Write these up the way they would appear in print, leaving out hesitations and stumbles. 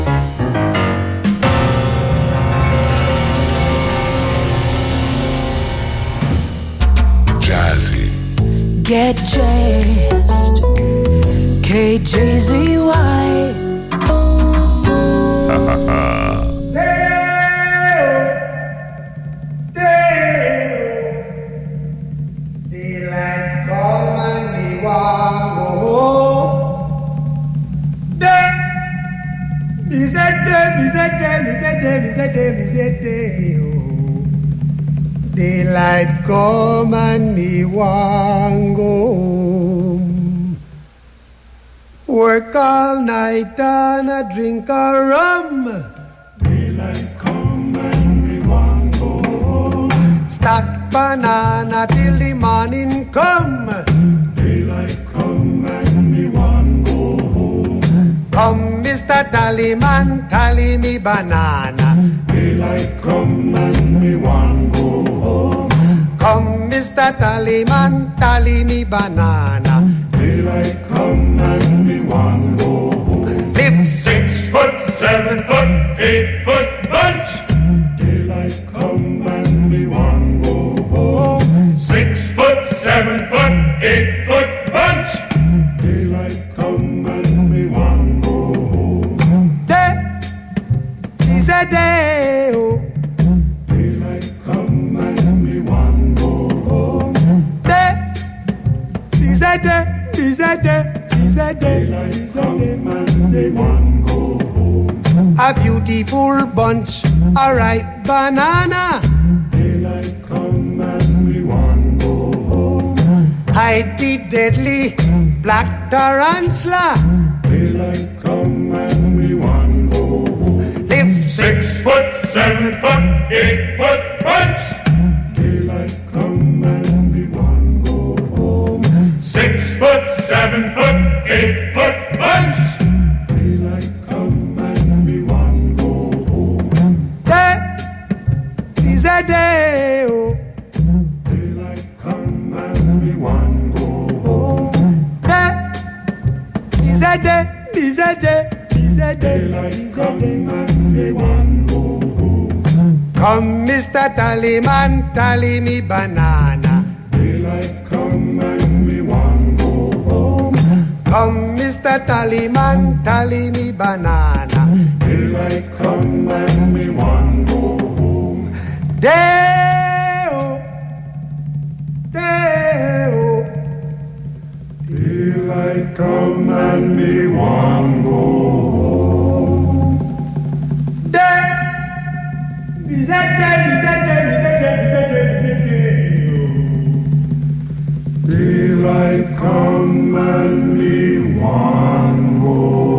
Get jazzed, KJZY. Daylight come and me want go home. Me say day, oh. Daylight come and me want go home. Work all night and a drink a rum. Daylight come and me want go home. Stack banana till the morning come. Daylight come and me want go home. Come, Mr. Tallyman, tally me banana. Daylight come and me want go home. Come, Mr. Tallyman, tally me banana. Daylight come and me want go home. Live 6 foot, 7 foot, 8 foot bunch. Daylight come and me want go home. 6 foot, 7 foot, 8 foot bunch. Daylight come and me want go home. Day is a day, oh. Daylight come and me want go home. Day is a day, is a day, is a day. Daylight come and me want go home. A beautiful bunch, a ripe banana. Daylight come and me want go home. Hide the deadly black tarantula. Daylight come and me want go home. Live 6 foot, 7 foot, 8 foot bunch. Daylight come and me want go home. 6 foot, 7 foot, 8 foot bunch. Daylight come and me want go home. Day is a day, oh. Daylight come and me want go home. Day is a day, is a day, is a day, Daylight is a come day. and me want go home. Come, Mr. Tallyman, tally me banana. Daylight come and me want go home. Come, Mr. Tallyman, tally me banana. Daylight come and me want go home. Day-o, day-o. Daylight come and me want go home. Day, is a day, is a day, is a day, is a day, is a day-o. Daylight come and me want go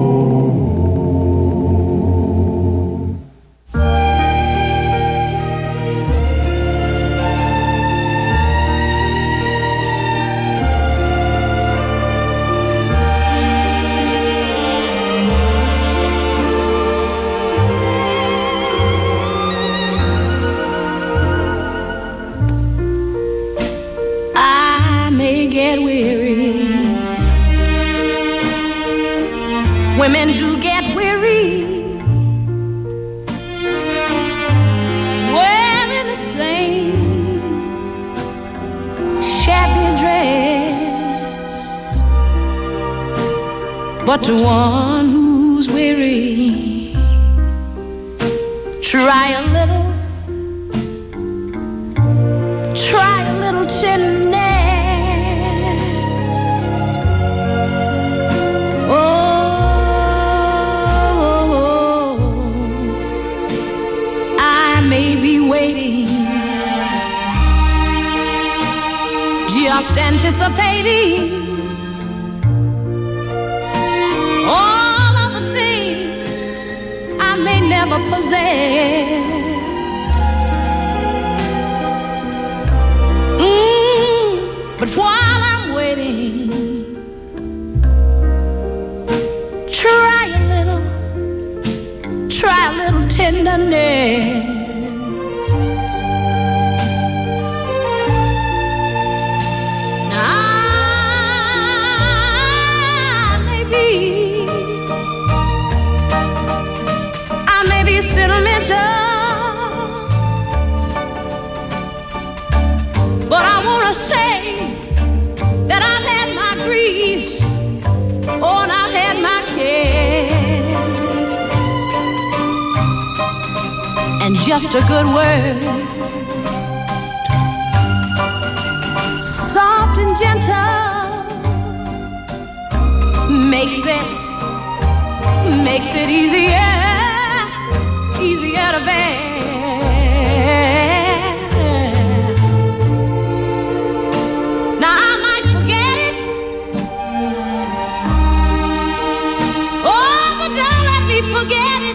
home. I may get weary. Women do get weary, wearing the same shabby dress. But to one who's weary, try a little tenderness. Oh, I may be waiting, just anticipating all of the things I may never possess. But while I'm waiting, try a little tenderness. Now I may be gentle. But I want to say that I've had my griefs, oh, and I've had my cares. And just a good word, soft and gentle, makes it easier to bear. Now I might forget it, oh, but don't let me forget it.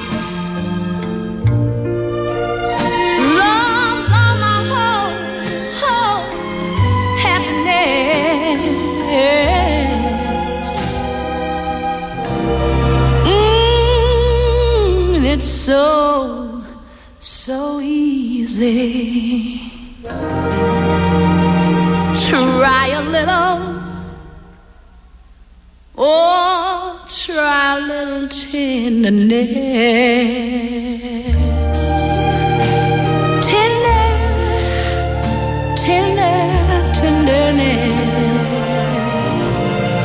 Love's all my whole happiness. And it's so easy. Try a little, oh, try a little tenderness. Tenderness.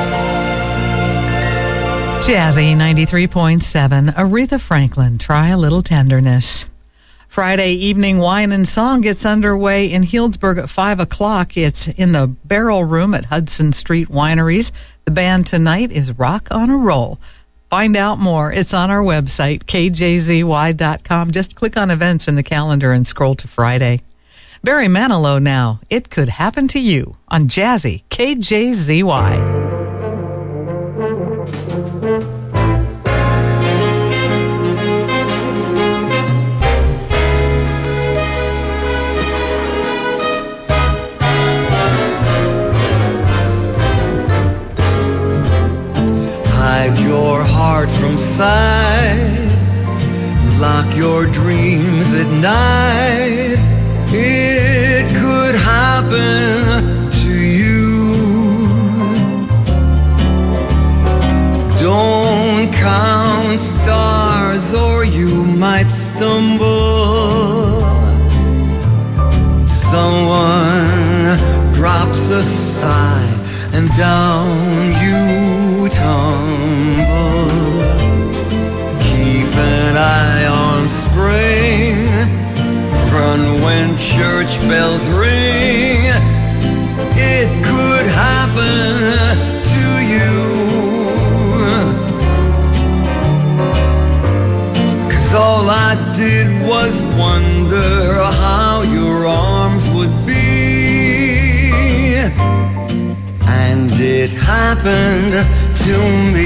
Jazzy 93.7, Aretha Franklin, Try a Little Tenderness. Friday evening wine and song gets underway in Healdsburg at 5 o'clock. It's in the Barrel Room at Hudson Street Wineries. The band tonight is Rock on a Roll. Find out more. It's on our website, kjzy.com. Just click on events in the calendar and scroll to Friday. Barry Manilow now. It Could Happen to You on Jazzy, KJZY. Hide your heart from sight, lock your dreams at night. It could happen to you. Don't count stars or you might stumble. Someone drops a sigh and down you tumble. Keep an eye on spring, run when church bells ring. It could happen to you. 'Cause all I did was wonder how your arms would be. And it happened to me.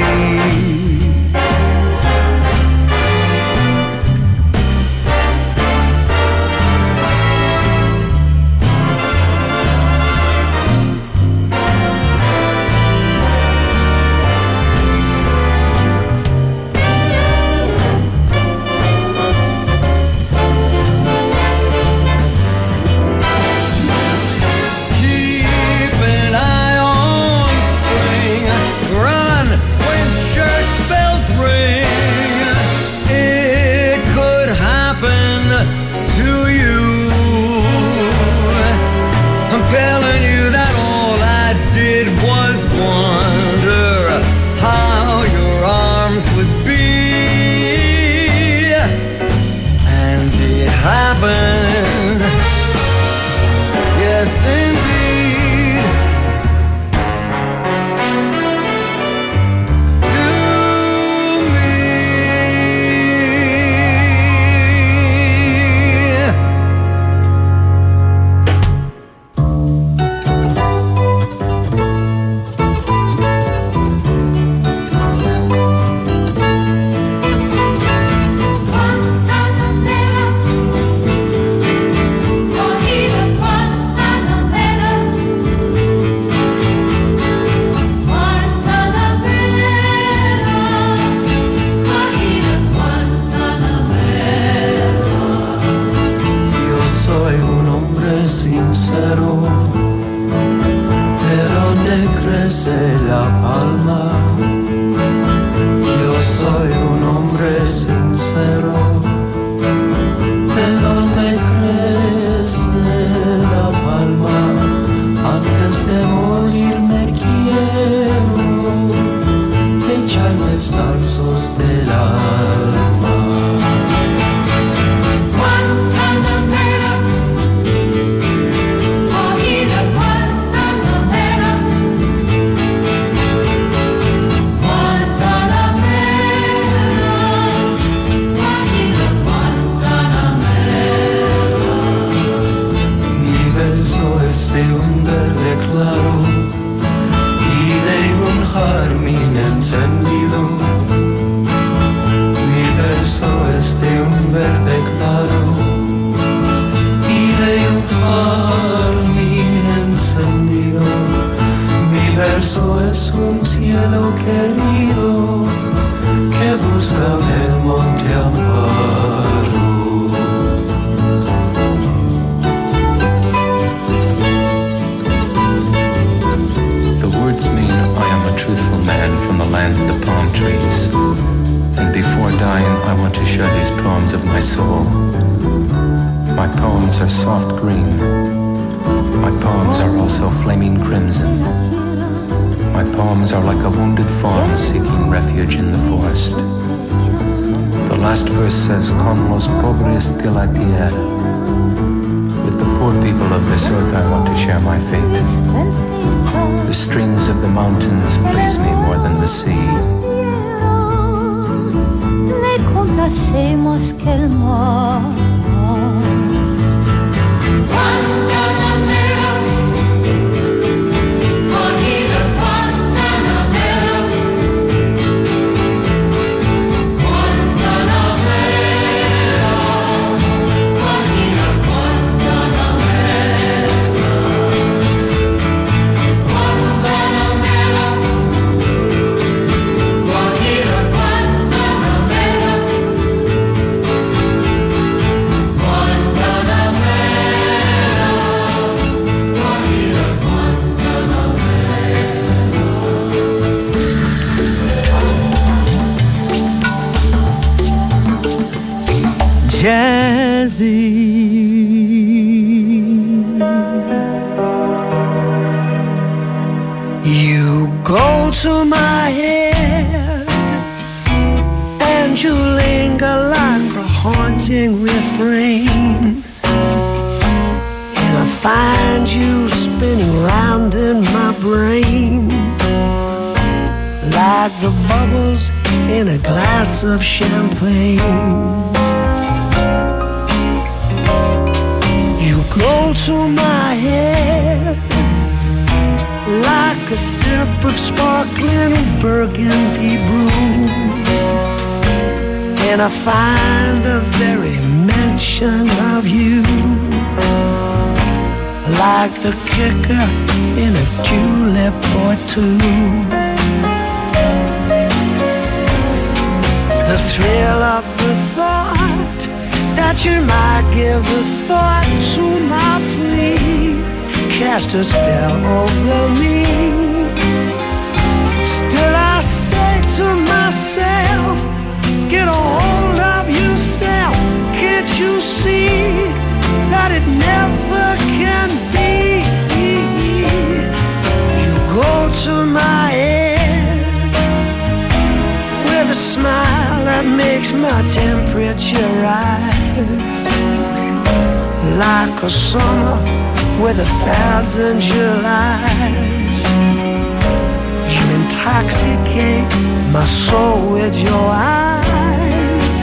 ¿De dónde crece la palma? Antes de morir me quiero echarme estarzos del alma. Guantanamera, cogida Guantanamera, Guantanamera, cogida Guantanamera. Mi verso es de un verde claro y de un jazmín encendido. Mi verso es de un verde claro y de un jazmín encendido. Mi verso es un cielo querido que busca en el monte Amparo. The words mean I am a truthful man from the land of the palm trees. And before dying, I want to share these poems of my soul. My poems are soft green. My poems are also flaming crimson. My poems are like a wounded fawn seeking refuge in the forest. The last verse says, Con los pobres de la tierra. With the poor people of this earth, I want to share my fate. The streams of the mountains please me more than the sea. Me complace más que el mar. Guantanamera, cogida Guantanamera, Guantanamera, cogida Guantanamera, Guantanamera, cogida Guantanamera, Jazzy, you go to my head and you linger like a haunting refrain, and I find you spinning round in my brain like the bubbles in a glass of champagne. Go to my head like a sip of sparkling burgundy brew, and I find the very mention of you like the kicker in a julep or two. The thrill of the thought that you might give a thought to my plea cast a spell over me. Still I say to myself, get a hold of yourself. Can't you see that it never can be? You go to my head with a smile that makes my temperature rise, like a summer with 1,000 Julys. You intoxicate my soul with your eyes.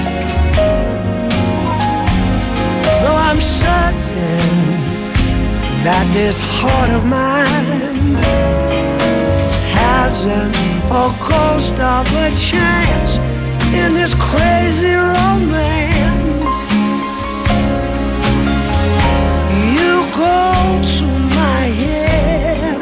Though I'm certain that this heart of mine hasn't a ghost of a chance in this crazy romance. You go to my head.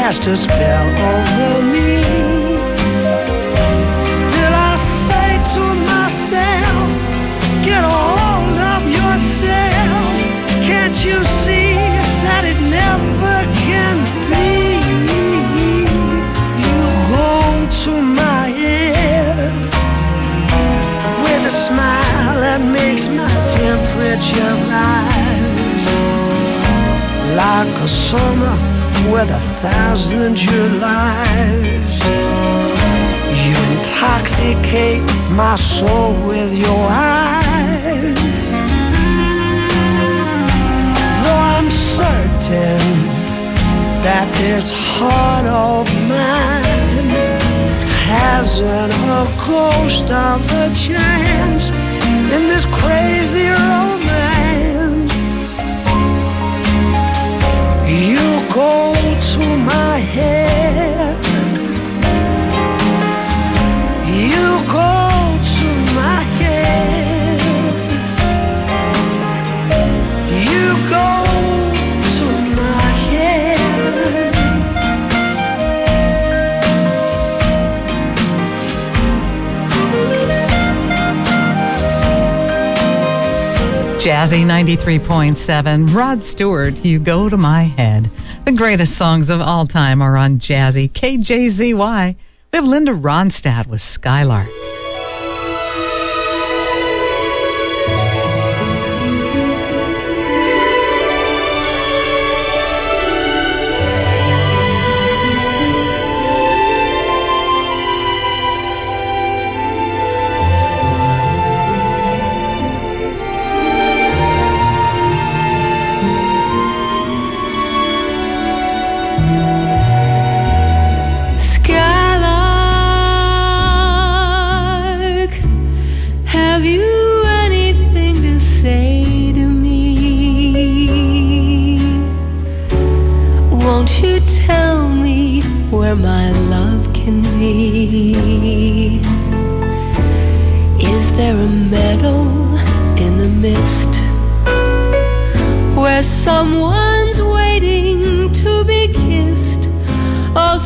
cast a spell over me. Still I say to myself, get a hold of yourself. Can't you see that it never can be? You go to my head with a smile that makes my temperature rise, like a summer with 1,000 Julys. You intoxicate my soul with your eyes. Though I'm certain that this heart of mine hasn't a ghost of a chance in this crazy romance, you go to my head. You go to my head. You go to my head. Jazzy 93.7. Rod Stewart, You Go to My Head. The greatest songs of all time are on Jazzy. KJZY. We have Linda Ronstadt with Skylark. Have you anything to say to me? Won't you tell me where my love can be? Is there a meadow in the mist where someone's waiting to be kissed? Oh,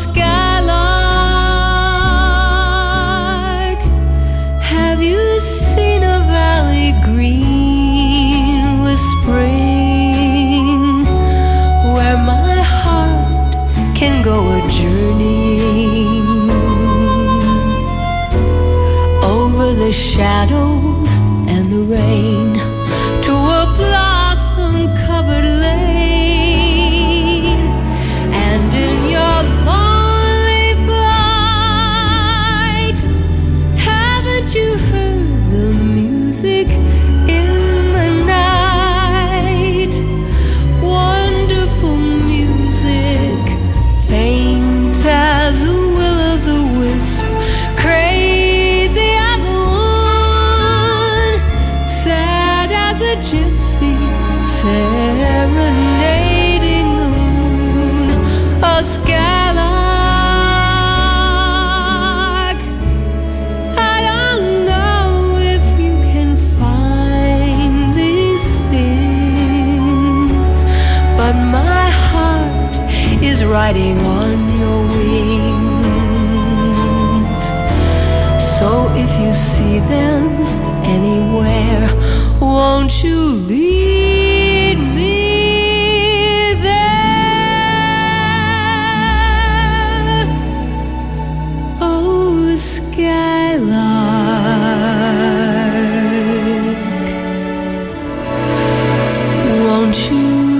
Skylark, have you seen a valley green with spring, where my heart can go a journeying over the shadows and the rain to a blossom-covered lane? And in your lonely flight, haven't you heard the music in the night? Wonderful music, faint as a will-o'-the-wisp, crazy as a woman, sad as a gypsy, serenading the moon. A Skylark, I don't know if you can find these things, but my heart is riding on your wings. So if you see them anywhere, won't you lead me there? Oh, Skylark, won't you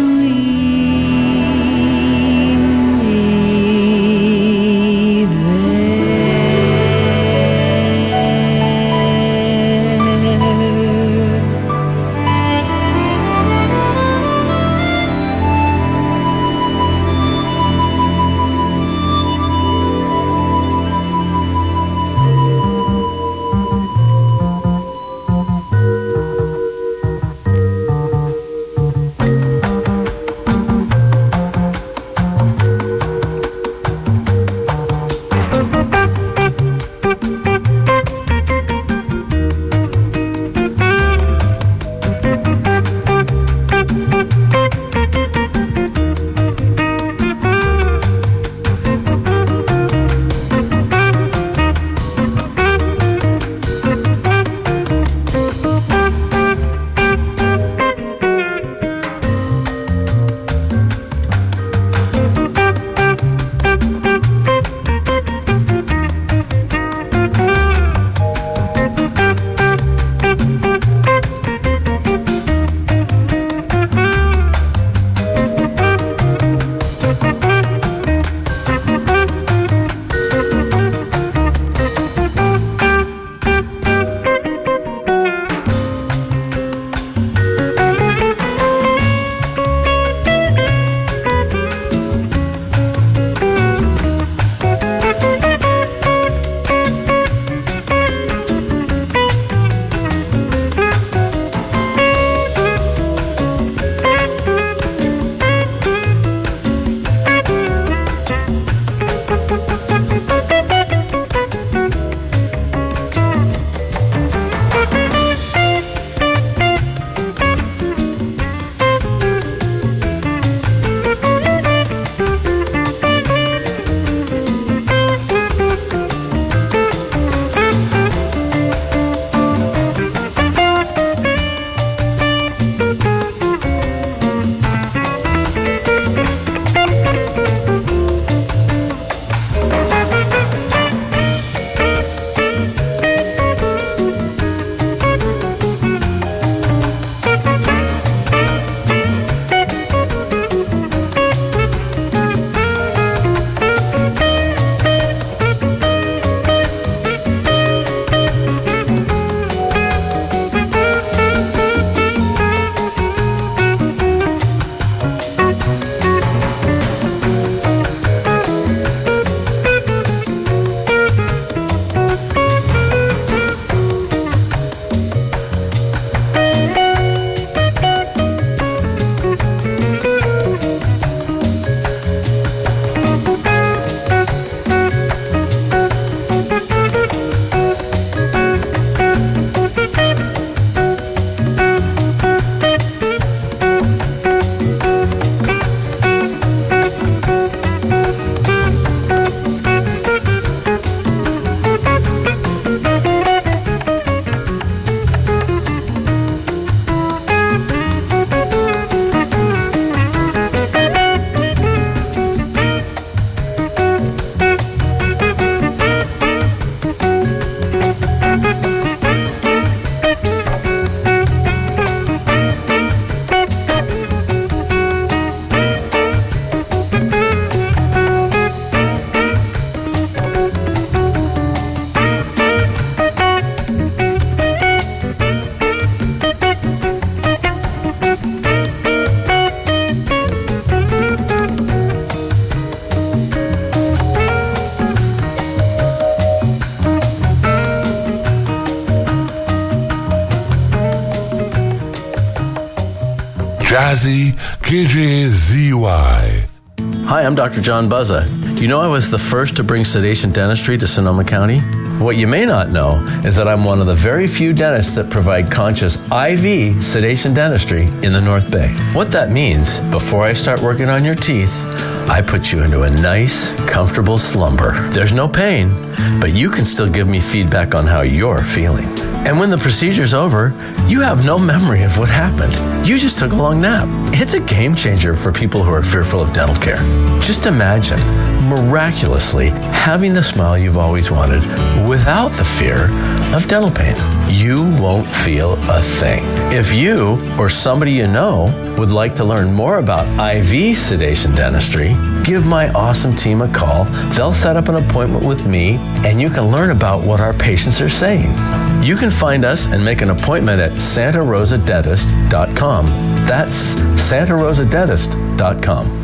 lead me there? Jazzy KJZY. Hi, I'm Dr. John Buzza. You know I was the first to bring sedation dentistry to Sonoma County? What you may not know is that I'm one of the very few dentists that provide conscious IV sedation dentistry in the North Bay. What that means, before I start working on your teeth, I put you into a nice, comfortable slumber. There's no pain, but you can still give me feedback on how you're feeling. And when the procedure's over, you have no memory of what happened. You just took a long nap. It's a game changer for people who are fearful of dental care. Just imagine, miraculously, having the smile you've always wanted without the fear of dental pain. You won't feel a thing. If you or somebody you know would like to learn more about IV sedation dentistry, give my awesome team a call. They'll set up an appointment with me, and you can learn about what our patients are saying. You can find us and make an appointment at santarosadentist.com. That's santarosadentist.com.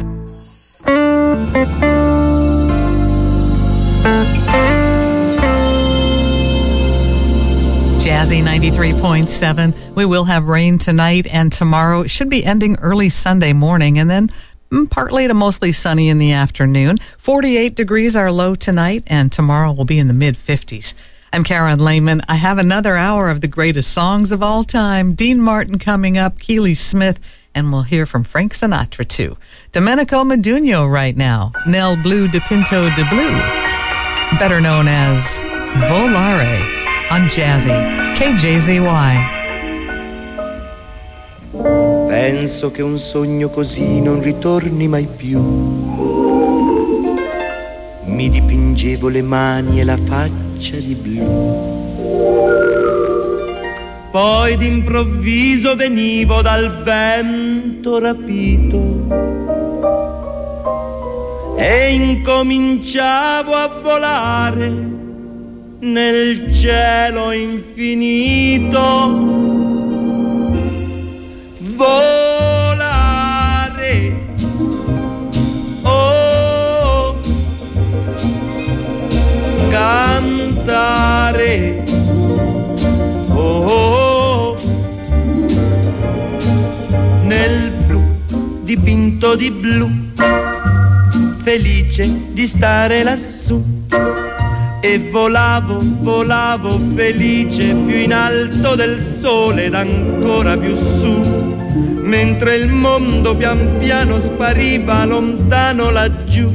Jazzy 93.7. We will have rain tonight and tomorrow. It should be ending early Sunday morning and then partly to mostly sunny in the afternoon. 48 degrees our low tonight, and tomorrow will be in the mid-50s. I'm Karen Lehman. I have another hour of the greatest songs of all time. Dean Martin coming up, Keely Smith, and we'll hear from Frank Sinatra too. Domenico Modugno right now. Nel Blue de Pinto de Blue, better known as Volare on Jazzy KJZY. Penso che un sogno così non ritorni mai più. Mi dipingevo le mani e la faccia di blu. Poi d'improvviso venivo dal vento rapito e incominciavo a volare nel cielo infinito. Volare, oh, cantare, oh, nel blu dipinto di blu, felice di stare lassù. E volavo, volavo felice più in alto del sole ed ancora più su, mentre il mondo pian piano spariva lontano laggiù.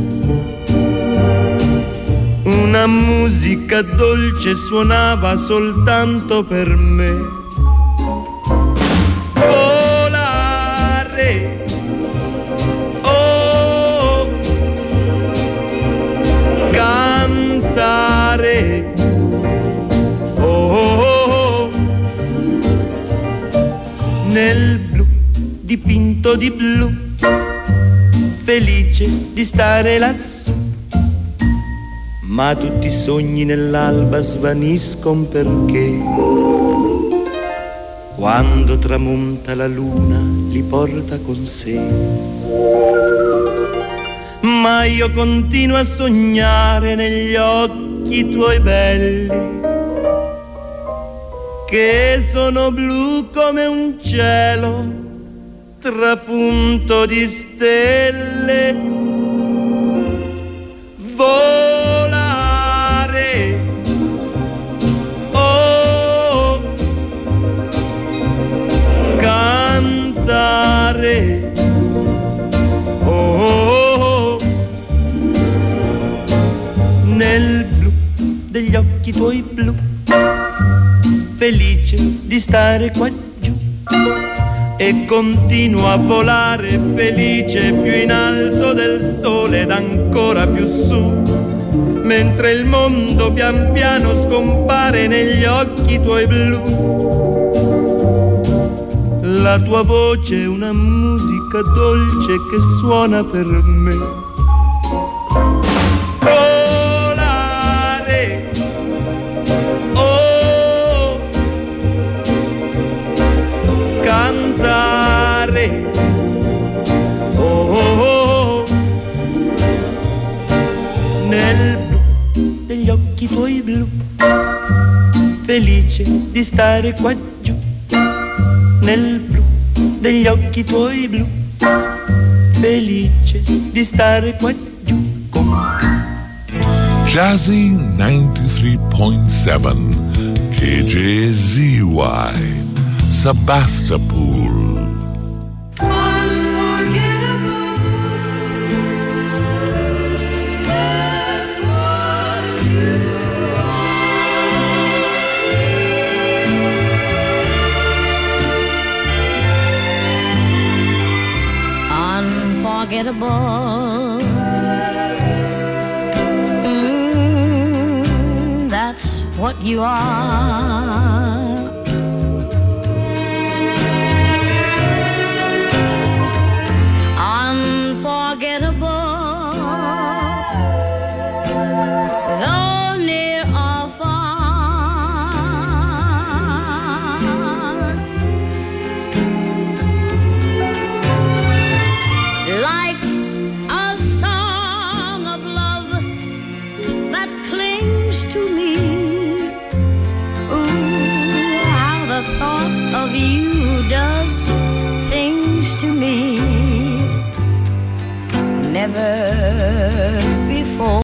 Una musica dolce suonava soltanto per me. Volare, oh, cantare, oh, nel blu dipinto di blu, felice di stare lassù. Ma tutti i sogni nell'alba svaniscono perché quando tramonta la luna li porta con sé. Ma io continuo a sognare negli occhi tuoi belli, che sono blu come un cielo trapunto di stelle. Volare, oh, cantare, oh, nel blu degli occhi tuoi blu, felice di stare qua giù. E continuo a volare felice più in alto del sole ed ancora più su, mentre il mondo pian piano scompare negli occhi tuoi blu. La tua voce è una musica dolce che suona per me. Volare, oh, cantare, oh, nel blu degli occhi tuoi blu, felice di stare qua giù, nel blu degli occhi tuoi blu, felice di stare qua giù con te. Jazzy 93.7 KJZY Sebastopol. Unforgettable. That's what you are. Unforgettable. Though near or far. Like a song of love that clings to me. Ooh, how the thought of you does things to me. Never before